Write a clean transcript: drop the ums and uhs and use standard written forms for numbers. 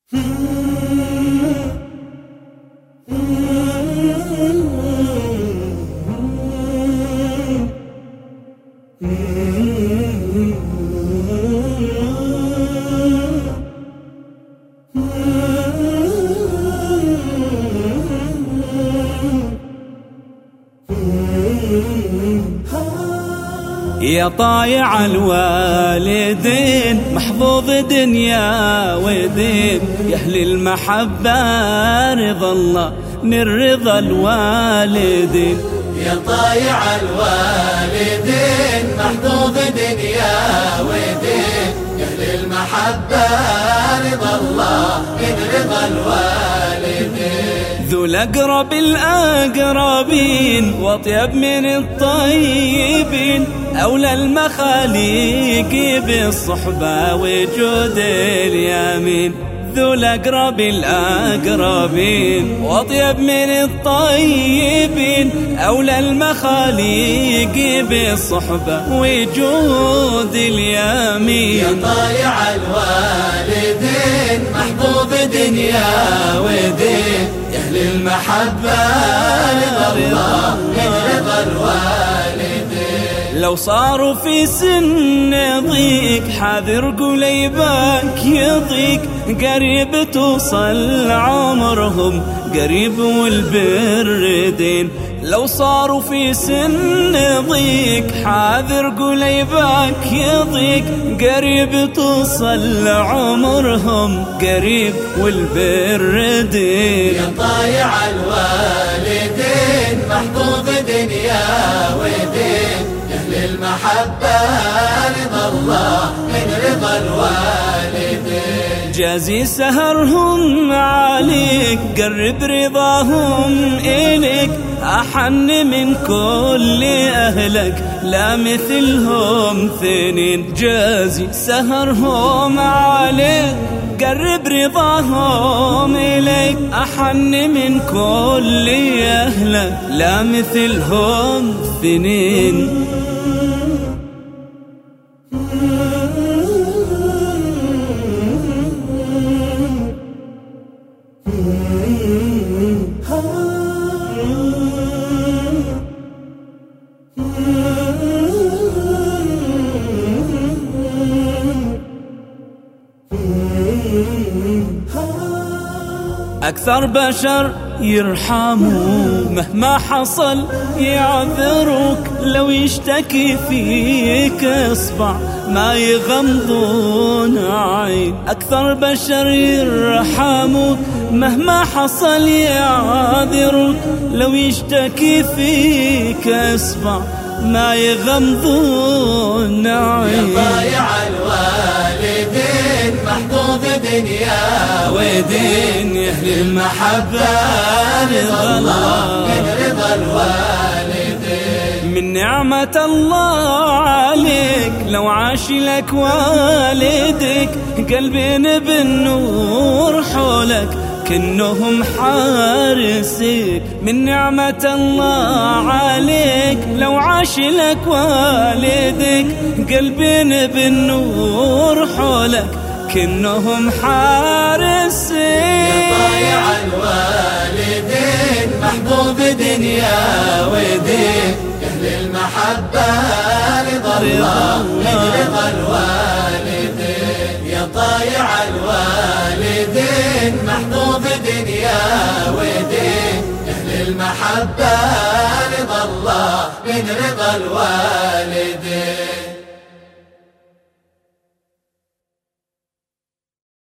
يا طايع الوالدين محظوظ دنيا ودين، يا أهل المحبة رضا الله من رضا الوالدين. يا طايع الوالدين محظوظ دنيا ودين، يا أهل المحبة رضا الله من رضا الوالدين. ذو الأقرب الأقربين وأطيب من الطيبين، أولى المخاليق بالصحبة وجود اليمين. ذو الأقرب الأقربين وأطيب من الطيبين، أولى المخاليق بالصحبة وجود اليمين. يا طايع الوالدين محظوظ دنيا ودين، يا أهل المحبة رضا الله من رضا الوالدين. لو صاروا في سن ضيق حاذر قليبك يضيق، قريب توصل عمرهم قريب والبر دين. لو صاروا في سن ضيق حاذر قليبك يضيق، قريب توصل عمرهم قريب والبر دين. يا طايع الوالدين محظوظ دنيا ودين، يا أهل المحبة رضا الله من رضا الوالدين. جازي سهرهم عليك قرب رضاهم إليك، أحن من كل أهلك لا مثلهم ثنين. جازي سهرهم عليك قرب رضاهم إليك، أحن من كل أهلك لا مثلهم ثنين. أكثر بشر يرحموا مهما حصل يعذروك، لو يشتكي فيك اصبع ما يغمضون عين. أكثر بشر يرحموا مهما حصل يعذروك، لو يشتكي فيك اصبع ما يغمضون عين. يا طايع الوالدين محظوظ دنيا ودين، يا أهل المحبة رضا الله من رضا الوالدين. من نعمة الله عليك لو عاش لك والدك، قلبين بالنور حولك كأنهم حارسك. من نعمة الله عليك لو عاش لك والدك، قلبين بالنور حولك كأنهم حارسك. يا طايع الوالدين محظوظ دنيا ودين، يا أهل المحبة رضا الله من رضا الوالدين. يا طايع الوالدين محظوظ دنيا ودين، يا أهل المحبة رضا الله من رضا الوالدين.